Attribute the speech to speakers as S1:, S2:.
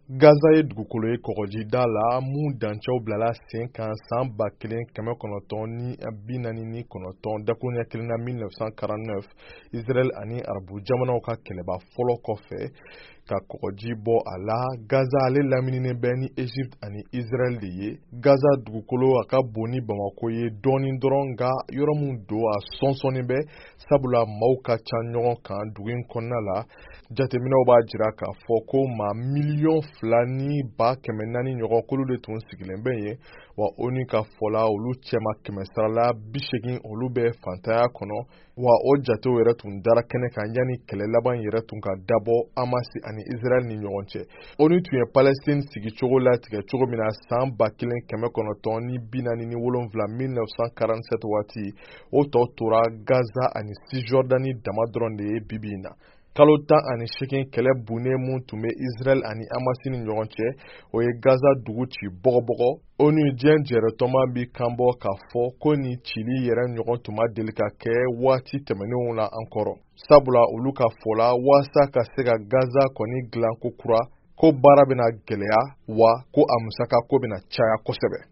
S1: Gaza ye dugukolo ye kɔgɔjida la mun dancɛw bilala sen kan san 1949 dakuruɲɛ kelen na 1949 Israel ani arabu jamanaw ka kɛlɛba fɔlɔ kɔfɛ ka kɔgɔji bɔ a la. Gaza ale lamininen bɛ ni Egypte ani Israel de ye. Gaza dugukolo a ka bon ni Bamako ye dɔɔni dɔrɔn nga yɔrɔ mun don a sɔnsɔnnen bɛ sabula maaw ka ca ɲɔgɔn kan dugu in kɔnɔna la. Jateminɛw b'a jira k'a fɔ ko maa 2,400,000 ɲɔgɔn k'olu de tun sigilen bɛ yen, wa ONU ka fɔla olu cɛma 100 80 olu bɛ fantanya kɔnɔ, wa o jatew yɛrɛ tun dara kɛnɛ kan yanni kɛlɛ laban yɛrɛ tun ka dabɔ Hamas ani Israel ni ɲɔgɔn cɛ. ONU tun ye Palestine sigicogo latigɛ cogo min na san 1947 1947 waati, o tɔ tora Gaza ani Cisjordanie dama dɔrɔn de ye bibi in na. Kalo 18 kɛlɛ bunnen mun tun bɛ Israel ani Hamas ni ɲɔgɔn cɛ, o ye Gaza dugu ci bɔgɔbɔgɔ. ONU diɲɛ jɛrɛtɔma bi kanbɔ k'a fɔ ko ni cili yɛrɛ ɲɔgɔn tun ma deli ka kɛ waati tɛmɛnenw la an kɔrɔ. Sabula olu ka fɔla waasa ka se ka Gaza kɔni dilan ko kura, ko baara bɛna gɛlɛya wa ko a musaka ko bɛna caya kosɛbɛ.